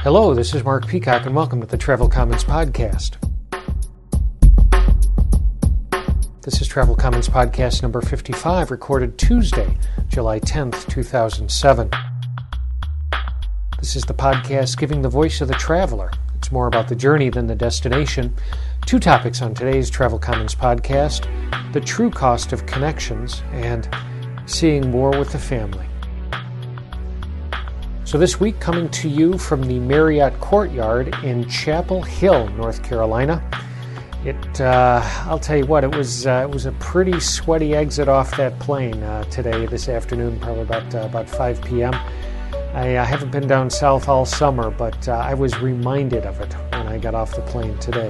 Hello, this is Mark Peacock, and welcome to the Travel Commons Podcast. This is Travel Commons Podcast number 55, recorded Tuesday, July 10th, 2007. This is the podcast giving the voice of the traveler. It's more about the journey than the destination. Two topics on today's Travel Commons Podcast: the true cost of connections and seeing more with the family. So this week, coming to you from the Marriott Courtyard in Chapel Hill, North Carolina. I'll tell you what, it was a pretty sweaty exit off that plane this afternoon, probably about 5 p.m. I haven't been down south all summer, but I was reminded of it when I got off the plane today.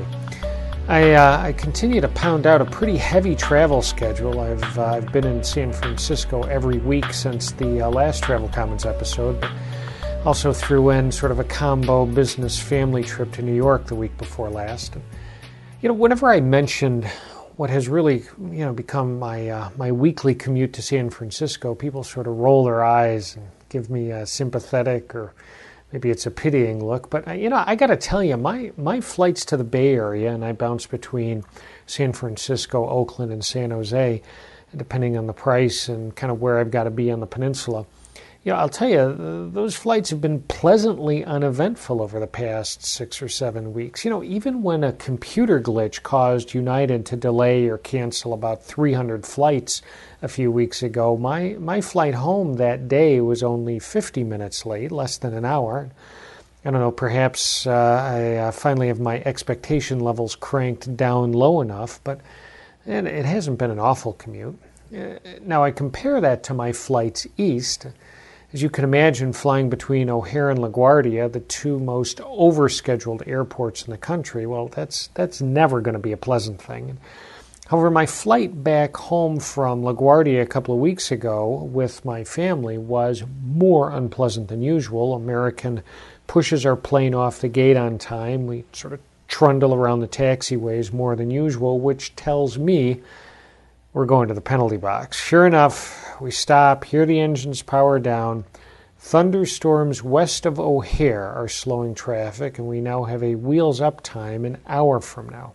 I continue to pound out a pretty heavy travel schedule. I've been in San Francisco every week since the last Travel Commons episode, but also threw in sort of a combo business family trip to New York the week before last. And, whenever I mention what has really, become my weekly commute to San Francisco, people sort of roll their eyes and give me a sympathetic, or maybe it's a pitying look. But, I got to tell you, my flights to the Bay Area, and I bounce between San Francisco, Oakland, and San Jose, depending on the price and kind of where I've got to be on the peninsula. I'll tell you, those flights have been pleasantly uneventful over the past 6 or 7 weeks. Even when a computer glitch caused United to delay or cancel about 300 flights a few weeks ago, my flight home that day was only 50 minutes late, less than an hour. I don't know, perhaps I finally have my expectation levels cranked down low enough, but it hasn't been an awful commute. Now, I compare that to my flights east. As you can imagine, flying between O'Hare and LaGuardia, the two most overscheduled airports in the country, well, that's never going to be a pleasant thing. However, my flight back home from LaGuardia a couple of weeks ago with my family was more unpleasant than usual. American pushes our plane off the gate on time. We sort of trundle around the taxiways more than usual, which tells me we're going to the penalty box. Sure enough, we stop, hear the engines power down. Thunderstorms west of O'Hare are slowing traffic, and we now have a wheels-up time an hour from now.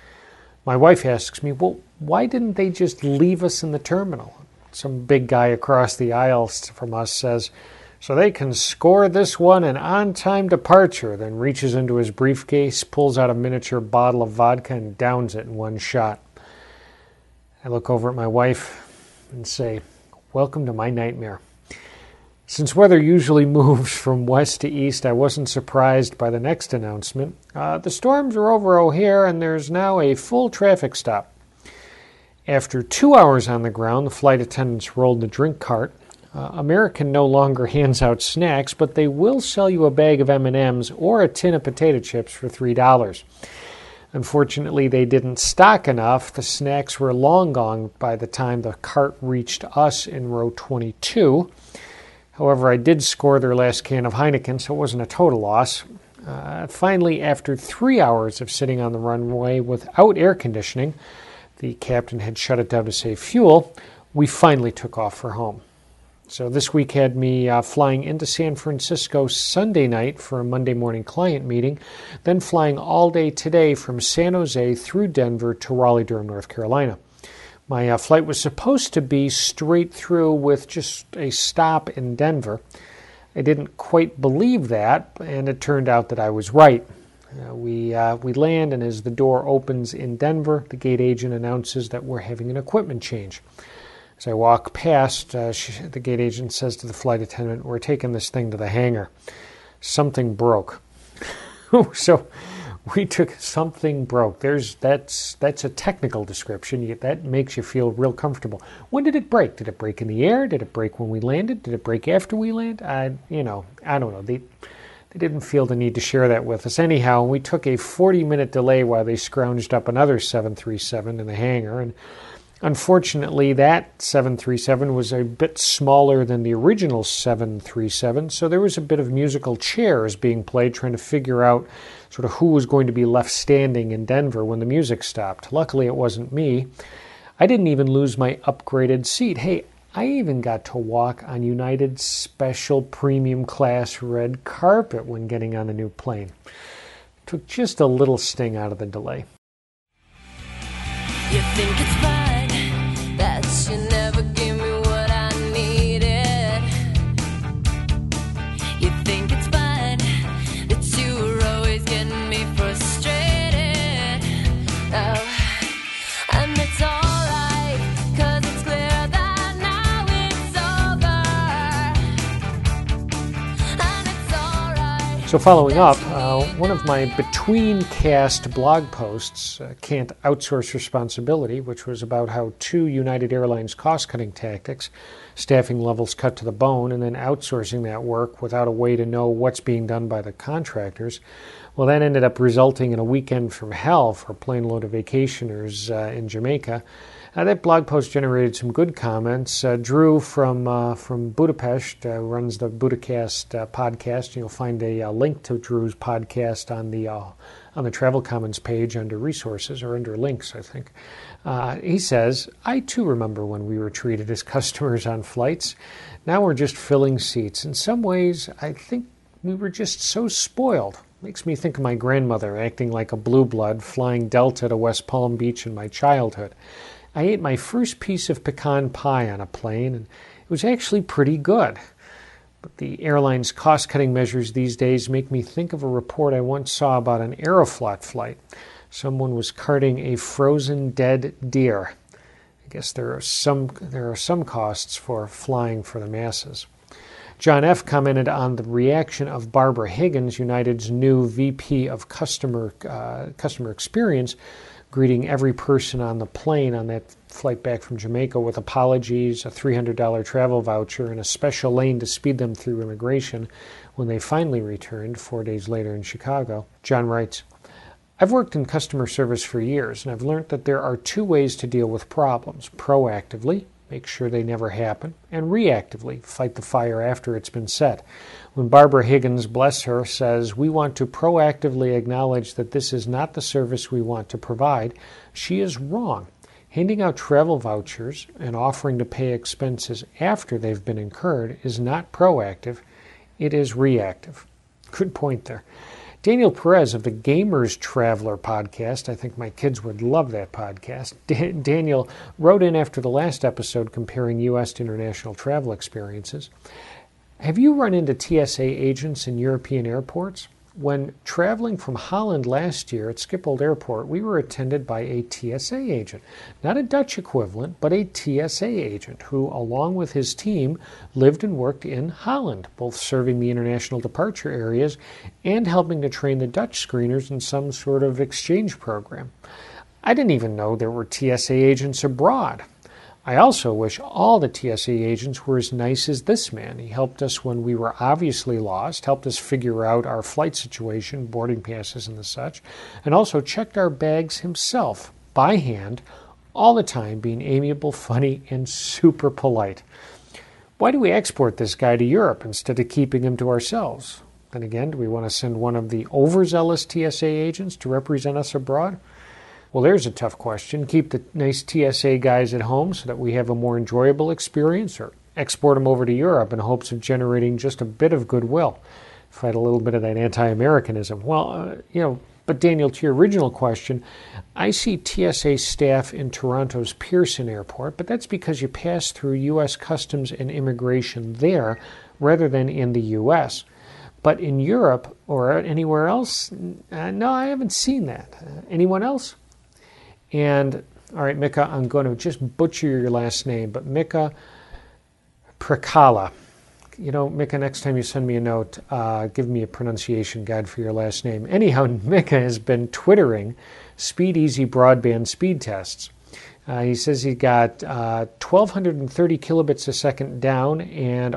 My wife asks me, well, why didn't they just leave us in the terminal? Some big guy across the aisle from us says, so they can score this one an on-time departure, then reaches into his briefcase, pulls out a miniature bottle of vodka, and downs it in one shot. I look over at my wife and say, welcome to my nightmare. Since weather usually moves from west to east, I wasn't surprised by the next announcement. The storms are over O'Hare, and there's now a full traffic stop. After 2 hours on the ground, the flight attendants rolled the drink cart. American no longer hands out snacks, but they will sell you a bag of M&Ms or a tin of potato chips for $3. Unfortunately, they didn't stock enough. The snacks were long gone by the time the cart reached us in row 22. However, I did score their last can of Heineken, so it wasn't a total loss. Finally, after 3 hours of sitting on the runway without air conditioning, the captain had shut it down to save fuel, we finally took off for home. So this week had me flying into San Francisco Sunday night for a Monday morning client meeting, then flying all day today from San Jose through Denver to Raleigh-Durham, North Carolina. My flight was supposed to be straight through with just a stop in Denver. I didn't quite believe that, and it turned out that I was right. We land, and as the door opens in Denver, the gate agent announces that we're having an equipment change. As I walk past, the gate agent says to the flight attendant, we're taking this thing to the hangar. Something broke. So we took something broke. That's a technical description. That makes you feel real comfortable. When did it break? Did it break in the air? Did it break when we landed? Did it break after we landed? I don't know. They didn't feel the need to share that with us. Anyhow, we took a 40-minute delay while they scrounged up another 737 in the hangar, and unfortunately, that 737 was a bit smaller than the original 737, so there was a bit of musical chairs being played, trying to figure out sort of who was going to be left standing in Denver when the music stopped. Luckily, it wasn't me. I didn't even lose my upgraded seat. Hey, I even got to walk on United's special premium class red carpet when getting on the new plane. Took just a little sting out of the delay. You think it's fine that you never give me what I needed. You think it's fine that you were always getting me frustrated. Oh, and it's alright, 'cause it's clear that now it's over. And it's alright. So following up, one of my between cast blog posts, Can't Outsource Responsibility, which was about how 2 United Airlines cost-cutting tactics, staffing levels cut to the bone, and then outsourcing that work without a way to know what's being done by the contractors. Well, that ended up resulting in a weekend from hell for a plane load of vacationers in Jamaica. That blog post generated some good comments. Drew from Budapest runs the Budacast podcast. You'll find a link to Drew's podcast on the Travel Commons page under resources or under links, I think. He says, "I too remember when we were treated as customers on flights. Now we're just filling seats. In some ways, I think we were just so spoiled. Makes me think of my grandmother acting like a blue blood flying Delta to West Palm Beach in my childhood. I ate my first piece of pecan pie on a plane, and it was actually pretty good. But the airline's cost-cutting measures these days make me think of a report I once saw about an Aeroflot flight. Someone was carting a frozen dead deer. I guess there are some costs for flying for the masses." John F. commented on the reaction of Barbara Higgins, United's new VP of customer experience, greeting every person on the plane on that flight back from Jamaica with apologies, a $300 travel voucher, and a special lane to speed them through immigration when they finally returned 4 days later in Chicago. John writes, "I've worked in customer service for years, and I've learned that there are 2 ways to deal with problems: proactively, make sure they never happen, and reactively, fight the fire after it's been set. When Barbara Higgins, bless her, says we want to proactively acknowledge that this is not the service we want to provide, she is wrong. Handing out travel vouchers and offering to pay expenses after they've been incurred is not proactive, it is reactive." Good point there. Daniel Perez of the Gamers Traveler podcast, I think my kids would love that podcast. Daniel wrote in after the last episode comparing U.S. to international travel experiences. "Have you run into TSA agents in European airports? When traveling from Holland last year at Schiphol Airport, we were attended by a TSA agent, not a Dutch equivalent, but a TSA agent who, along with his team, lived and worked in Holland, both serving the international departure areas and helping to train the Dutch screeners in some sort of exchange program. I didn't even know there were TSA agents abroad. I also wish all the TSA agents were as nice as this man. He helped us when we were obviously lost, helped us figure out our flight situation, boarding passes and the such, and also checked our bags himself, by hand, all the time, being amiable, funny, and super polite. Why do we export this guy to Europe instead of keeping him to ourselves? Then again, do we want to send one of the overzealous TSA agents to represent us abroad? Well, there's a tough question. Keep the nice TSA guys at home so that we have a more enjoyable experience, or export them over to Europe in hopes of generating just a bit of goodwill. Fight a little bit of that anti-Americanism. Well, but Daniel, to your original question, I see TSA staff in Toronto's Pearson Airport, but that's because you pass through U.S. Customs and Immigration there rather than in the U.S. But in Europe or anywhere else, no, I haven't seen that. Anyone else? And, all right, Mika, I'm going to just butcher your last name, but Mika Prakala. Mika, next time you send me a note, give me a pronunciation guide for your last name. Anyhow, Mika has been twittering SpeedEasy broadband speed tests. He says he got 1,230 kilobits a second down and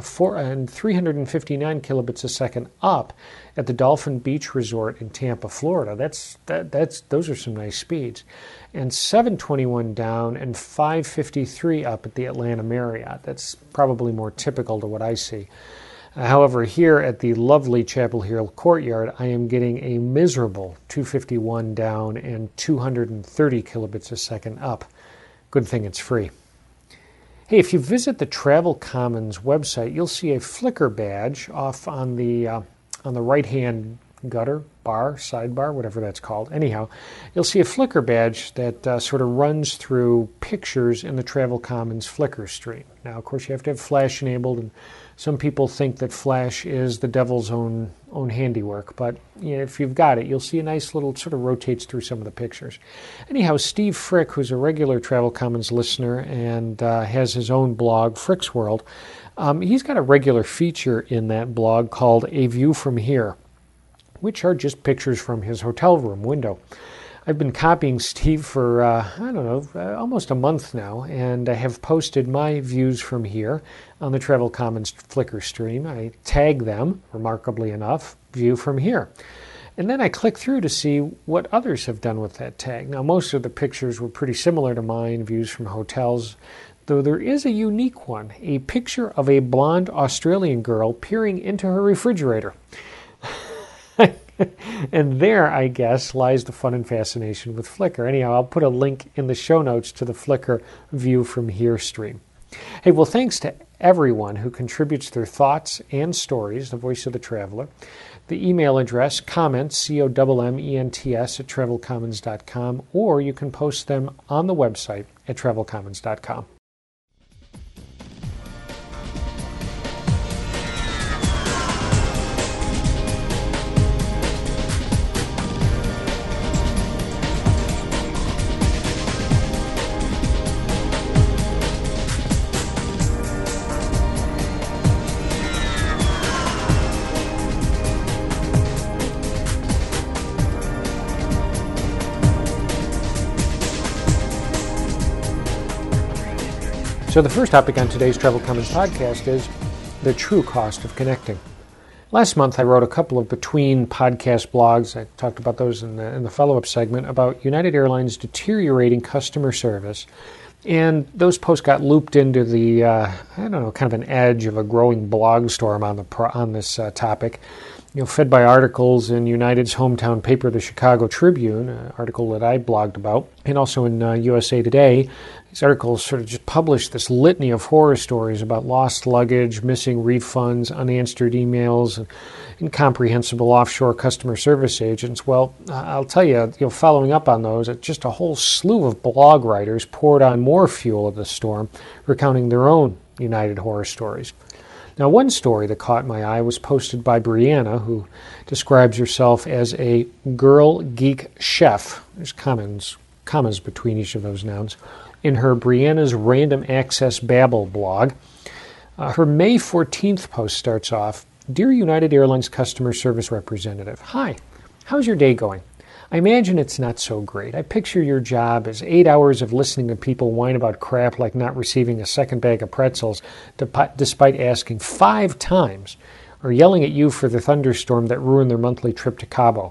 359 kilobits a second up at the Dolphin Beach Resort in Tampa, Florida. Those are some nice speeds. And 721 down and 553 up at the Atlanta Marriott. That's probably more typical to what I see. However, here at the lovely Chapel Hill Courtyard, I am getting a miserable 251 down and 230 kilobits a second up. Good thing it's free. Hey, if you visit the Travel Commons website, you'll see a Flickr badge off on the right-hand gutter, bar, sidebar, whatever that's called. Anyhow, you'll see a Flickr badge that sort of runs through pictures in the Travel Commons Flickr stream. Now, of course, you have to have Flash enabled, and some people think that Flash is the devil's own handiwork, but if you've got it, you'll see a nice little sort of rotates through some of the pictures. Anyhow, Steve Frick, who's a regular Travel Commons listener and has his own blog, Frick's World, he's got a regular feature in that blog called A View From Here, which are just pictures from his hotel room window. I've been copying Steve for, almost a month now, and I have posted my views from here on the Travel Commons Flickr stream. I tag them, remarkably enough, View From Here. And then I click through to see what others have done with that tag. Now, most of the pictures were pretty similar to mine, views from hotels, though there is a unique one, a picture of a blonde Australian girl peering into her refrigerator. And there, I guess, lies the fun and fascination with Flickr. Anyhow, I'll put a link in the show notes to the Flickr View From Here stream. Hey, well, thanks to everyone who contributes their thoughts and stories, the Voice of the Traveler. The email address, comments, COMMENTS at travelcommons.com, or you can post them on the website at travelcommons.com. So the first topic on today's Travel Commons podcast is the true cost of connecting. Last month I wrote a couple of between podcast blogs. I talked about those in the follow-up segment about United Airlines' deteriorating customer service. And those posts got looped into the, kind of an edge of a growing blog storm on this topic. Fed by articles in United's hometown paper, the Chicago Tribune, an article that I blogged about, and also in USA Today. These articles sort of just published this litany of horror stories about lost luggage, missing refunds, unanswered emails, and incomprehensible offshore customer service agents. Well, I'll tell you, following up on those, just a whole slew of blog writers poured on more fuel of the storm, recounting their own United horror stories. Now, one story that caught my eye was posted by Brianna, who describes herself as a girl geek chef. There's commas between each of those nouns. In her Brianna's Random Access Babble blog, her May 14th post starts off, Dear United Airlines Customer Service Representative, Hi, how's your day going? I imagine it's not so great. I picture your job as 8 hours of listening to people whine about crap like not receiving a second bag of pretzels despite asking 5 times, or yelling at you for the thunderstorm that ruined their monthly trip to Cabo.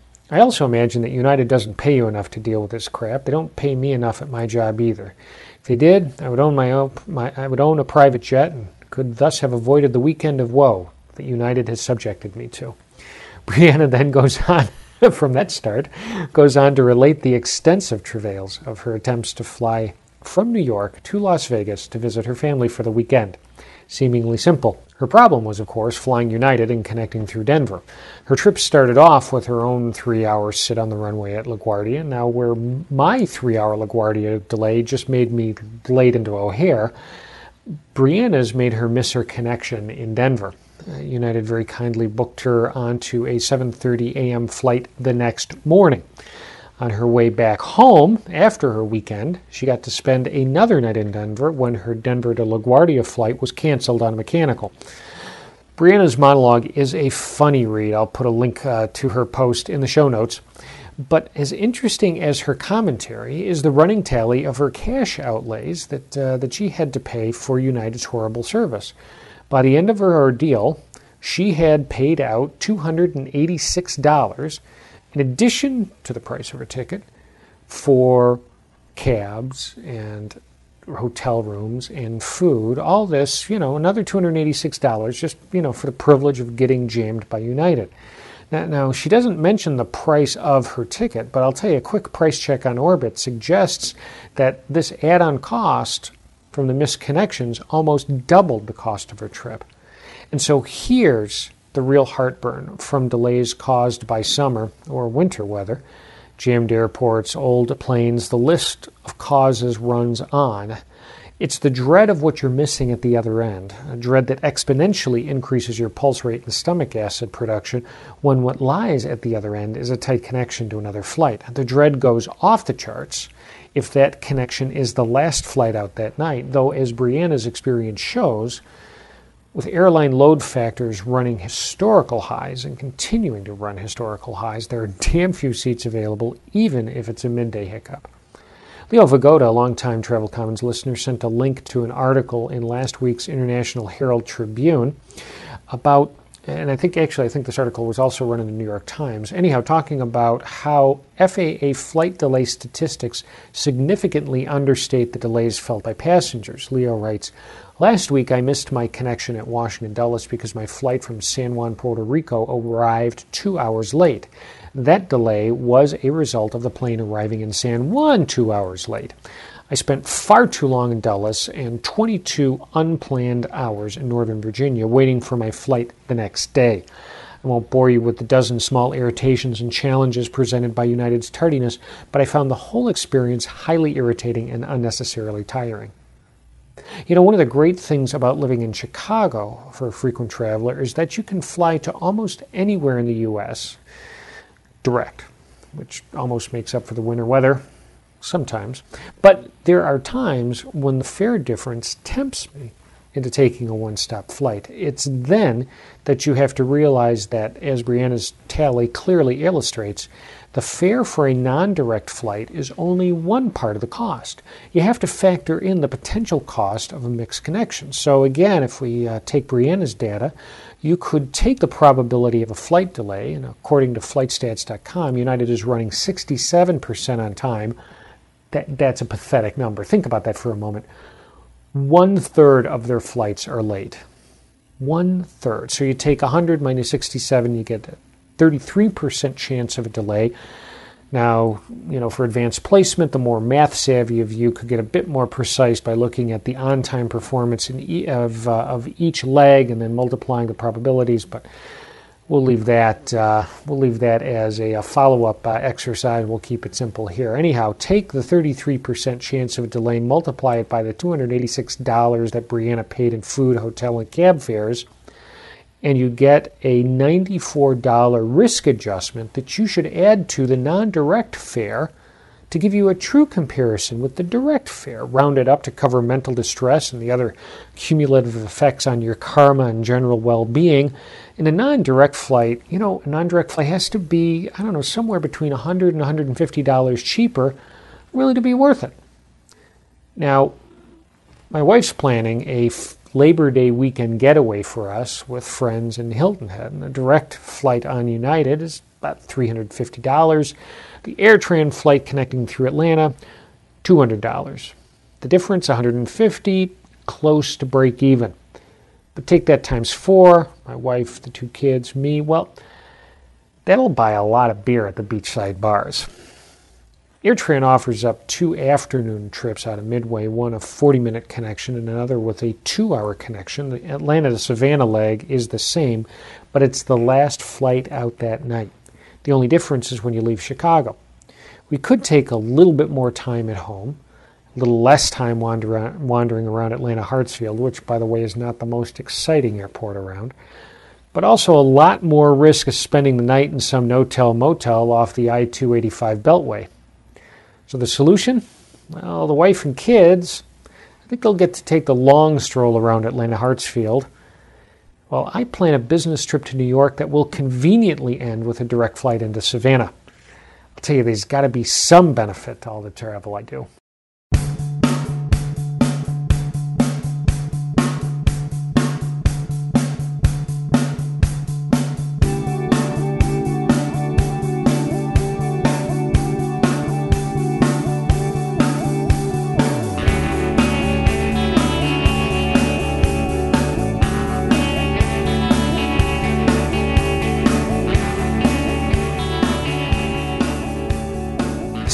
I also imagine that United doesn't pay you enough to deal with this crap. They don't pay me enough at my job either. If they did, I would own a private jet and could thus have avoided the weekend of woe that United has subjected me to. Brianna then goes on, from that start, goes on to relate the extensive travails of her attempts to fly from New York to Las Vegas to visit her family for the weekend. Seemingly simple. Her problem was, of course, flying United and connecting through Denver. Her trip started off with her own 3-hour sit on the runway at LaGuardia. Now, where my 3-hour LaGuardia delay just made me delayed into O'Hare, Brianna's made her miss her connection in Denver. United very kindly booked her onto a 7:30 a.m. flight the next morning. On her way back home, after her weekend, she got to spend another night in Denver when her Denver to LaGuardia flight was canceled on mechanical. Brianna's monologue is a funny read. I'll put a link to her post in the show notes. But as interesting as her commentary is the running tally of her cash outlays that she had to pay for United's horrible service. By the end of her ordeal, she had paid out $286 in addition to the price of her ticket for cabs and hotel rooms and food. All this, another $286 just, for the privilege of getting jammed by United. Now, she doesn't mention the price of her ticket, but I'll tell you, a quick price check on Orbit suggests that this add-on cost from the missed connections almost doubled the cost of her trip. And so here's the real heartburn from delays caused by summer or winter weather. Jammed airports, old planes, the list of causes runs on. It's the dread of what you're missing at the other end, a dread that exponentially increases your pulse rate and stomach acid production when what lies at the other end is a tight connection to another flight. The dread goes off the charts if that connection is the last flight out that night, though as Brianna's experience shows, with airline load factors running historical highs and continuing to run historical highs, there are damn few seats available, even if it's a midday hiccup. Leo Vagoda, a longtime Travel Commons listener, sent a link to an article in last week's International Herald Tribune about, and I think this article was also run in the New York Times, anyhow, talking about how FAA flight delay statistics significantly understate the delays felt by passengers. Leo writes, "Last week I missed my connection at Washington Dulles because my flight from San Juan, Puerto Rico arrived 2 hours late. That delay was a result of the plane arriving in San Juan 2 hours late. I spent far too long in Dulles and 22 unplanned hours in Northern Virginia waiting for my flight the next day. I won't bore you with the dozen small irritations and challenges presented by United's tardiness, but I found the whole experience highly irritating and unnecessarily tiring." You know, one of the great things about living in Chicago for a frequent traveler is that you can fly to almost anywhere in the U.S. direct, which almost makes up for the winter weather sometimes. But there are times when the fare difference tempts me into taking a one-stop flight. It's then that you have to realize that, as Brianna's tally clearly illustrates, the fare for a non-direct flight is only one part of the cost. You have to factor in the potential cost of a mixed connection. So again, if we take Brianna's data, you could take the probability of a flight delay, and according to flightstats.com, United is running 67% on time. That's a pathetic number. Think about that for a moment. 1/3 of their flights are late. 1/3. So you take 100 minus 67, you get a 33% chance of a delay. Now, for advanced placement, the more math savvy of you could get a bit more precise by looking at the on-time performance of each leg and then multiplying the probabilities. But we'll leave that. As a follow-up exercise. We'll keep it simple here. Anyhow, take the 33% chance of a delay, multiply it by the $286 that Brianna paid in food, hotel, and cab fares, and you get a $94 risk adjustment that you should add to the non-direct fare to give you a true comparison with the direct fare, rounded up to cover mental distress and the other cumulative effects on your karma and general well-being. In a non-direct flight, has to be, somewhere between $100 and $150 cheaper, really to be worth it. Now, my wife's planning a Labor Day weekend getaway for us with friends in Hilton Head, and a direct flight on United is about $350. The AirTran flight connecting through Atlanta, $200. The difference, $150, close to break even. But take that times 4, my wife, the 2 kids, me, well, that'll buy a lot of beer at the beachside bars. AirTran offers up 2 afternoon trips out of Midway, one a 40-minute connection and another with a 2-hour connection. The Atlanta to Savannah leg is the same, but it's the last flight out that night. The only difference is when you leave Chicago. We could take a little bit more time at home, a little less time wandering around Atlanta Hartsfield, which, by the way, is not the most exciting airport around, but also a lot more risk of spending the night in some no-tell-motel off the I-285 Beltway. So the solution? Well, the wife and kids, I think they'll get to take the long stroll around Atlanta Hartsfield. Well, I plan a business trip to New York that will conveniently end with a direct flight into Savannah. I'll tell you, there's got to be some benefit to all the travel I do.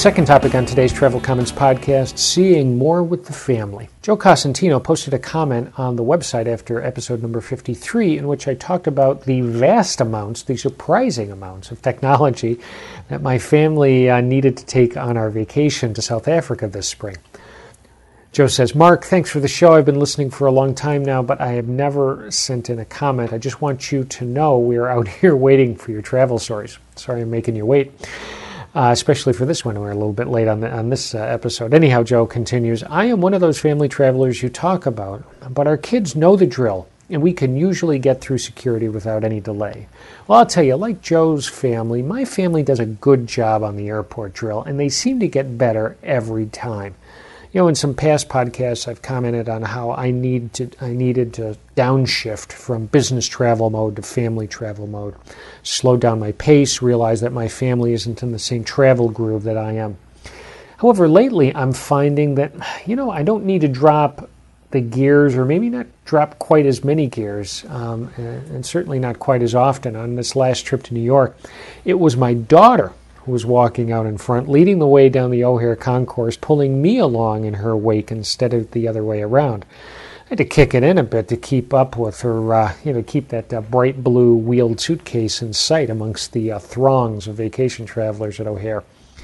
Second topic on today's Travel Commons podcast, seeing more with the family. Joe Cosentino posted a comment on the website after episode number 53 in which I talked about the vast amounts, the surprising amounts of technology that my family needed to take on our vacation to South Africa this spring. Joe says, Mark, thanks for the show. I've been listening for a long time now, but I have never sent in a comment. I just want you to know we're out here waiting for your travel stories. Sorry I'm making you wait. Especially for this one. We're a little bit late on this episode. Anyhow, Joe continues, I am one of those family travelers you talk about, but our kids know the drill, and we can usually get through security without any delay. Well, I'll tell you, like Joe's family, my family does a good job on the airport drill, and they seem to get better every time. You know, in some past podcasts, I've commented on how I needed to downshift from business travel mode to family travel mode, slow down my pace, realize that my family isn't in the same travel groove that I am. However, lately I'm finding that, I don't need to drop the gears, or maybe not drop quite as many gears, and certainly not quite as often. On this last trip to New York, it was my daughter who was walking out in front, leading the way down the O'Hare Concourse, pulling me along in her wake instead of the other way around. I had to kick it in a bit to keep up with her, keep that bright blue wheeled suitcase in sight amongst the throngs of vacation travelers at O'Hare.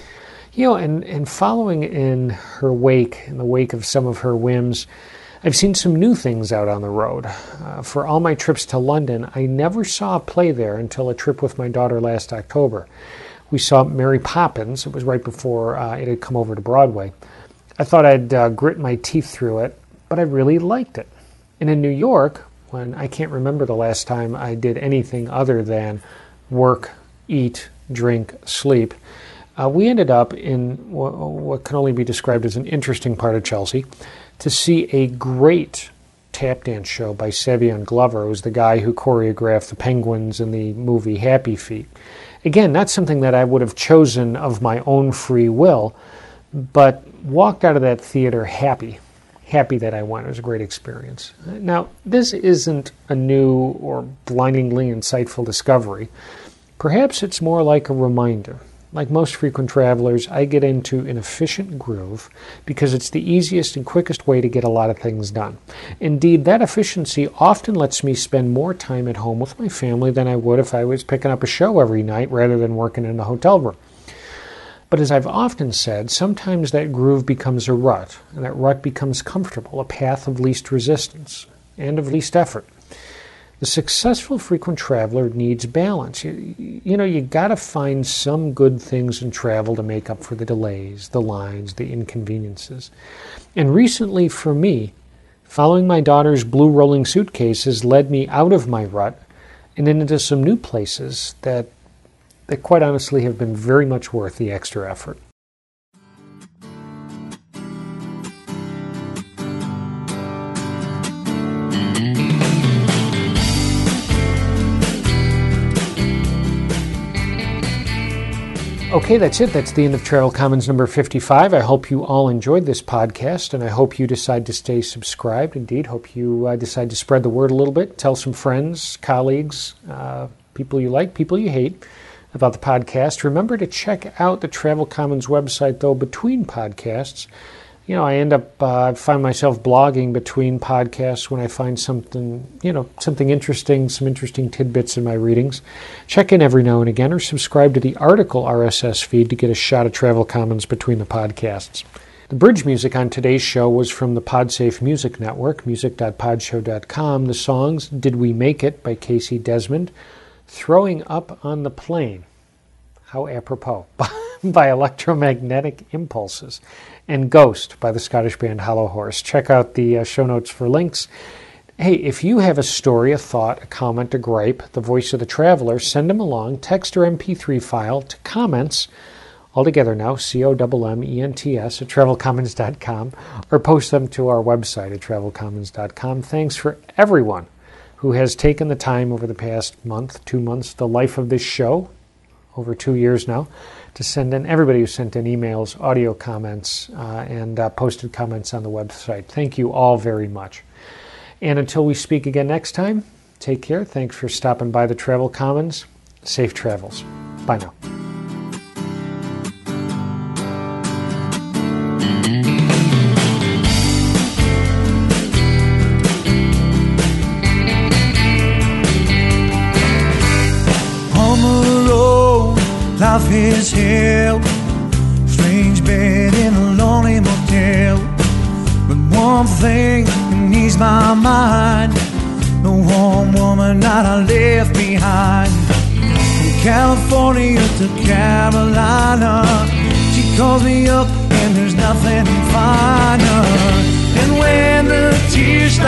And following in her wake, in the wake of some of her whims, I've seen some new things out on the road. For all my trips to London, I never saw a play there until a trip with my daughter last October. We saw Mary Poppins. It was right before it had come over to Broadway. I thought I'd grit my teeth through it, but I really liked it. And in New York, when I can't remember the last time I did anything other than work, eat, drink, sleep, we ended up in what can only be described as an interesting part of Chelsea to see a great tap dance show by Savion Glover, who's the guy who choreographed the penguins in the movie Happy Feet. Again, not something that I would have chosen of my own free will, but walked out of that theater happy that I went. It was a great experience. Now, this isn't a new or blindingly insightful discovery. Perhaps it's more like a reminder. Like most frequent travelers, I get into an efficient groove because it's the easiest and quickest way to get a lot of things done. Indeed, that efficiency often lets me spend more time at home with my family than I would if I was picking up a show every night rather than working in a hotel room. But as I've often said, sometimes that groove becomes a rut, and that rut becomes comfortable, a path of least resistance and of least effort. The successful frequent traveler needs balance. You got to find some good things in travel to make up for the delays, the lines, the inconveniences. And recently for me, following my daughter's blue rolling suitcases led me out of my rut and into some new places that quite honestly have been very much worth the extra effort. Okay, that's it. That's the end of Travel Commons number 55. I hope you all enjoyed this podcast, and I hope you decide to stay subscribed. Indeed, hope you decide to spread the word a little bit. Tell some friends, colleagues, people you like, people you hate about the podcast. Remember to check out the Travel Commons website, though, between podcasts. I find myself blogging between podcasts when I find something interesting, some interesting tidbits in my readings. Check in every now and again or subscribe to the article RSS feed to get a shot of Travel Commons between the podcasts. The bridge music on today's show was from the Podsafe Music Network, music.podshow.com. The songs Did We Make It by Casey Desmond, Throwing Up on the Plane, how apropos, by Electromagnetic Impulses, and Ghost by the Scottish band Hollow Horse. Check out the show notes for links. Hey, if you have a story, a thought, a comment, a gripe, the voice of the traveler, send them along, text or MP3 file to comments, all together now, COMMENTS at travelcommons.com, or post them to our website at travelcommons.com. Thanks for everyone who has taken the time over the past month, 2 months, the life of this show, over 2 years now, to send in, everybody who sent in emails, audio comments, and posted comments on the website. Thank you all very much. And until we speak again next time, take care. Thanks for stopping by the Travel Commons. Safe travels. Bye now. life is hell. Strange bed in a lonely motel. But one thing can ease my mind, the warm woman that I left behind. From California to Carolina, she calls me up and there's nothing finer. And when the tears